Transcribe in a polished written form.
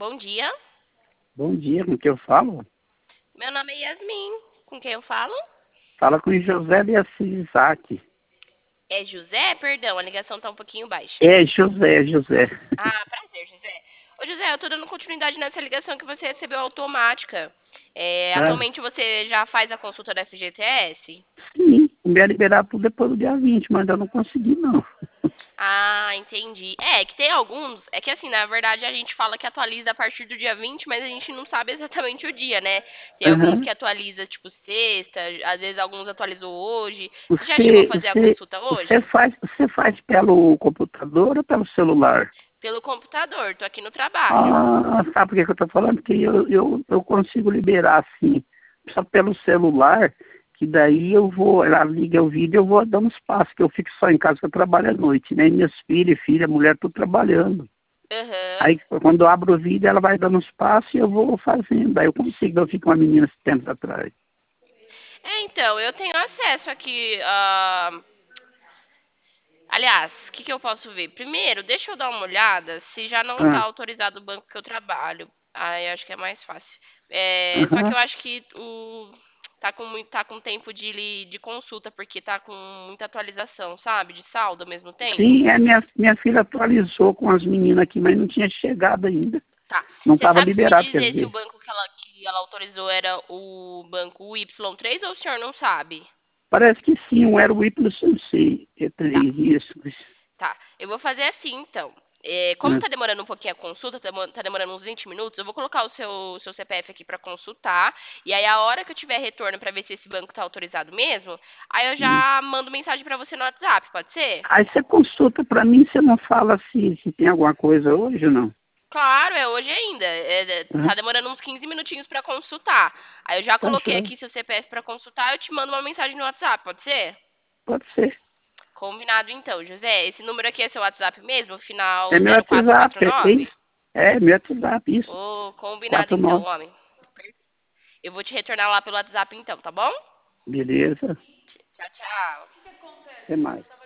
Bom dia. Bom dia, com quem eu falo? Meu nome é Yasmin. Com quem eu falo? Fala com o José de Assis Isaac. É José? Perdão, a ligação tá um pouquinho baixa. É, José. Ah, prazer, José. Ô, José, eu tô dando continuidade nessa ligação que você recebeu automática. Ah, Atualmente você já faz a consulta da FGTS? sim, me ia liberar tudo depois do dia 20, mas eu não consegui, não. Ah, entendi. É, que tem alguns. É que assim, na verdade, a gente fala que atualiza a partir do dia 20, mas a gente não sabe exatamente o dia, né? Tem alguns Aham. que atualiza, tipo, sexta, às vezes alguns atualizou hoje. Você já chegou a Você, fazer a você, consulta você hoje? faz, você faz pelo computador ou pelo celular? Pelo computador, tô aqui no trabalho. Ah, sabe por que que eu tô falando? Porque eu consigo liberar, assim, só pelo celular, que daí eu vou, ela liga o vídeo, eu vou dando espaço, que eu fico só em casa, que eu trabalho à noite, né? E minhas filhas, filha, mulher, tudo trabalhando. Aham. Aí, quando eu abro o vídeo, ela vai dando uns passos e eu vou fazendo. Aí eu consigo, eu fico com uma menina esse tempo atrás. Então, eu tenho acesso aqui a. Aliás, o que eu posso ver? Primeiro, deixa eu dar uma olhada se já não está Ah, autorizado o banco que eu trabalho. Aí eu acho que é mais fácil. Só que aham. eu acho que tá com tempo de consulta, porque tá com muita atualização, sabe? De saldo ao mesmo tempo. Sim, minha filha atualizou com as meninas aqui, mas não tinha chegado ainda. Tá. Não Você estava sabe me liberado, quer dizer se o dizer. banco que ela autorizou era o banco Y3 ou o senhor não sabe? Parece que sim, um era o YC, Tá. E3, isso. Tá, eu vou fazer assim então. Como Ah, tá demorando um pouquinho a consulta, tá demorando uns 20 minutos, eu vou colocar o seu CPF aqui pra consultar. E aí, a hora que eu tiver retorno pra ver se esse banco tá autorizado mesmo, aí eu hum. já mando mensagem pra você no WhatsApp, pode ser? Aí você consulta para mim, você não fala se tem alguma coisa hoje ou não. Claro, é hoje ainda. Ah, Tá demorando uns 15 minutinhos pra consultar. Aí eu já tá coloquei joia. aqui seu CPF pra consultar, eu te mando uma mensagem no WhatsApp, pode ser? Pode ser. Combinado então, José. Esse número aqui é seu WhatsApp mesmo, É final meu zero quatro WhatsApp, quatro é isso? nove. É meu WhatsApp, isso. Ô, combinado então, 49. homem. Eu vou te retornar lá pelo WhatsApp então, tá bom? Beleza. Tchau, tchau. Até mais.